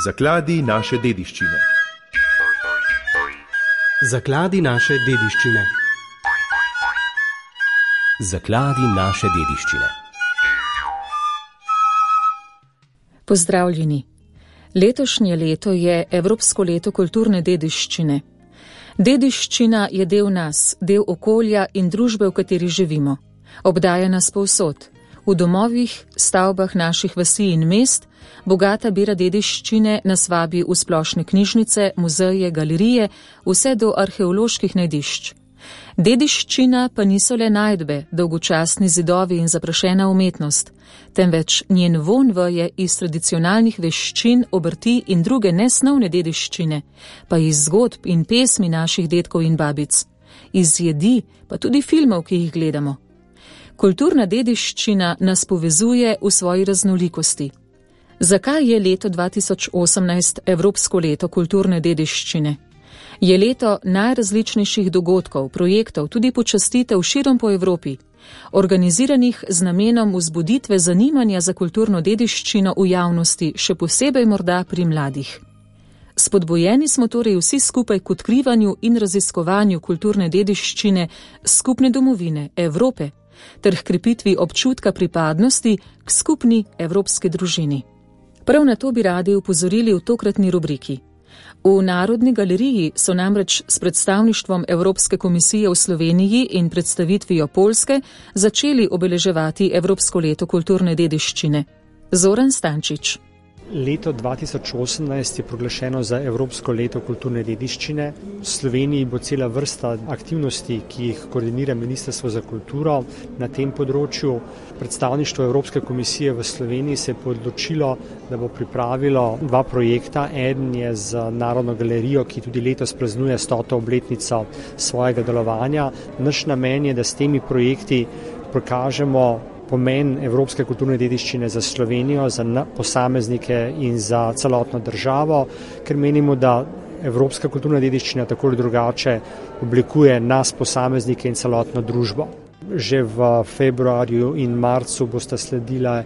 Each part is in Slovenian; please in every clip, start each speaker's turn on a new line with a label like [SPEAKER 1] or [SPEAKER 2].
[SPEAKER 1] Zakladi naše dediščine.
[SPEAKER 2] Zakladi naše dediščine.
[SPEAKER 3] Zakladi naše dediščine.
[SPEAKER 4] Pozdravljeni. Letošnje leto je Evropsko leto kulturne dediščine. Dediščina je del nas, del okolja in družbe, v kateri živimo. Obdaja nas povsod. V domovih, stavbah naših vasi in mest, bogata bera dediščine nas vabi v splošne knjižnice, muzeje, galerije, vse do arheoloških najdišč. Dediščina pa niso le najdbe, dolgočasni zidovi in zaprašena umetnost, temveč njen vonj veje iz tradicionalnih veščin, obrti in druge nesnovne dediščine, pa iz zgodb in pesmi naših dedkov in babic, iz jedi, pa tudi filmov, ki jih gledamo. Kulturna dediščina nas povezuje v svoji raznolikosti. Zakaj je leto 2018 Evropsko leto kulturne dediščine? Je leto najrazličnejših dogodkov, projektov, tudi počastitev širom po Evropi, organiziranih z namenom vzbuditve zanimanja za kulturno dediščino v javnosti, še posebej morda pri mladih. Spodbujeni smo torej vsi skupaj k odkrivanju in raziskovanju kulturne dediščine skupne domovine, Evrope, ter h krepitvi občutka pripadnosti k skupni evropski družini. Prav na to bi radi upozorili v tokratni rubriki. V Narodni galeriji so namreč s predstavništvom Evropske komisije v Sloveniji in predstavitvijo Poljske začeli obeleževati Evropsko leto kulturne dediščine. Zoran Stančič.
[SPEAKER 5] Leto 2018 je proglašeno za Evropsko leto kulturne dediščine. V Sloveniji bo cela vrsta aktivnosti, ki jih koordinira Ministrstvo za kulturo na tem področju. Predstavništvo Evropske komisije v Sloveniji se je odločilo, da bo pripravilo dva projekta. Eden je z Narodno galerijo, ki tudi letos praznuje 100. obletnico svojega delovanja. Naš namen je, da s temi projekti pokažemo pomen evropske kulturne dediščine za Slovenijo, za posameznike in za celotno državo, ker menimo, da evropska kulturna dediščina tako ali drugače oblikuje nas posameznike in celotno družbo. Že v februarju in marcu bosta sledila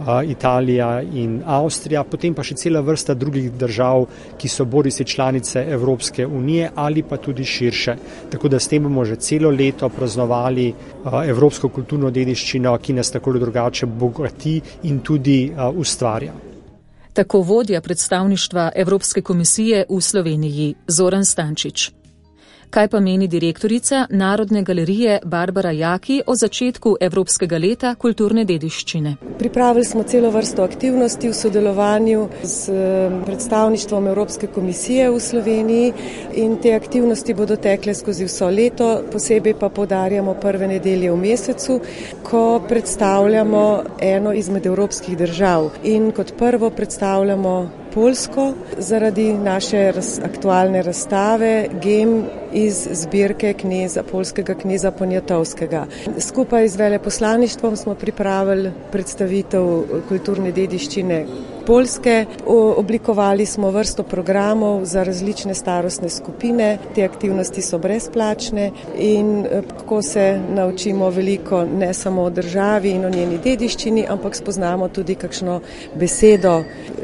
[SPEAKER 5] Italija in Avstrija, potem pa še cela vrsta drugih držav, ki so bodisi članice Evropske unije ali pa tudi širše. Tako da s tem bomo že celo leto praznovali evropsko kulturno dediščino, ki nas tako ali drugače bogati in tudi ustvarja.
[SPEAKER 4] Tako vodja predstavništva Evropske komisije v Sloveniji, Zoran Stančič. Kaj pa meni direktorica Narodne galerije Barbara Jaki o začetku Evropskega leta kulturne dediščine?
[SPEAKER 6] Pripravili smo celo vrsto aktivnosti v sodelovanju z predstavništvom Evropske komisije v Sloveniji in te aktivnosti bodo tekle skozi vso leto, posebej pa poudarjamo prve nedelje v mesecu, ko predstavljamo eno izmed evropskih držav in kot prvo predstavljamo Poljsko zaradi naše aktualne razstave Gem iz zbirke poljskega kneza Poniatovskega. Skupaj z veleposlaništvom smo pripravili predstavitev kulturne dediščine Poljske, oblikovali smo vrsto programov za različne starostne skupine, te aktivnosti so brezplačne in kako se naučimo veliko ne samo o državi in o njeni dediščini, ampak spoznamo tudi kakšno besedo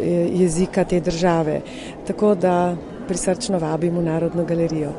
[SPEAKER 6] jezika te države. Tako da prisrčno vabimo Narodno galerijo.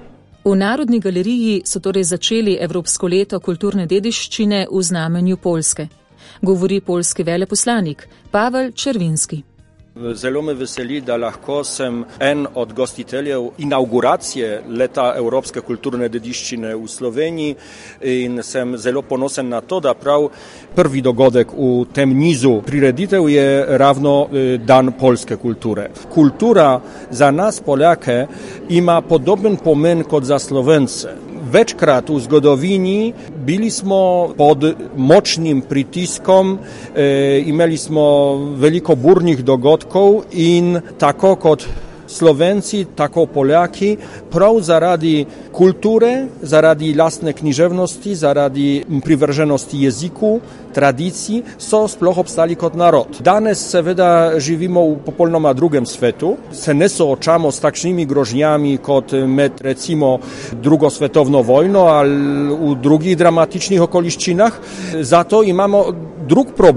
[SPEAKER 4] V Narodni galeriji so torej začeli Evropsko leto kulturne dediščine v znamenju Poljske. Govori poljski veleposlanik Pavel Červinski.
[SPEAKER 7] Zelo me veseli, da lahko sem en od gostiteljev inauguracije leta Evropske kulturne dediščine v Sloveniji in sem zelo ponosen na to, da prav prvi dogodek v tem nizu prireditev je ravno Dan poljske kulture. Kultura za nas Poljake ima podoben pomen kot za Slovence. Večkrat v zgodovini bili smo pod močnim pritiskom, imeli smo veliko burnih dogodkov in tako kot Slovenci, tako Poljaki, prav zaradi kulture, zaradi lastne književnosti, zaradi privrženosti jeziku, tradiciji, so sploh obstali kot narod. Danes seveda živimo v popolnoma drugem svetu, se ne soočamo s takšnimi grožnjami kot med recimo drugo svetovno vojno ali v drugih dramatičnih okoliščinah, zato imamo drug problem.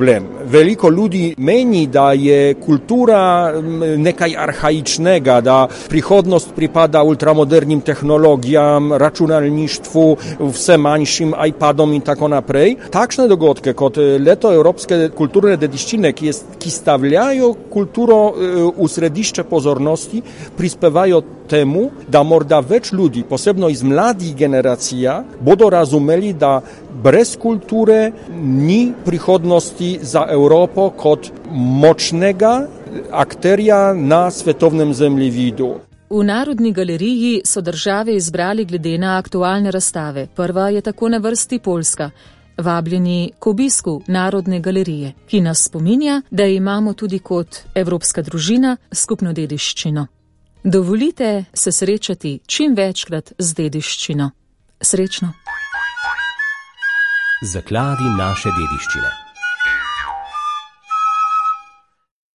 [SPEAKER 7] Veliko ljudi meni, da je kultura nekaj arhaičnega, da prihodnost pripada ultramodernim tehnologijam, računalništvu, vse manjšim iPadom in tako naprej. Takšne dogodke kot leto Evropske kulturne dediščine, ki stavljajo kulturo v središče pozornosti, prispevajo temu, da morda več ljudi, posebno iz mladih generacij, bodo razumeli, da brez kulture ni prihodnosti za Evropo kot močnega akterja na svetovnem zemljevidu.
[SPEAKER 4] V Narodni galeriji so države izbrali glede na aktualne razstave. Prva je tako na vrsti Poljska. Vabljeni k obisku Narodne galerije, ki nas spominja, da imamo tudi kot evropska družina skupno dediščino. Dovolite se srečati čim večkrat z dediščino. Srečno!
[SPEAKER 3] Zakladi naše dediščine.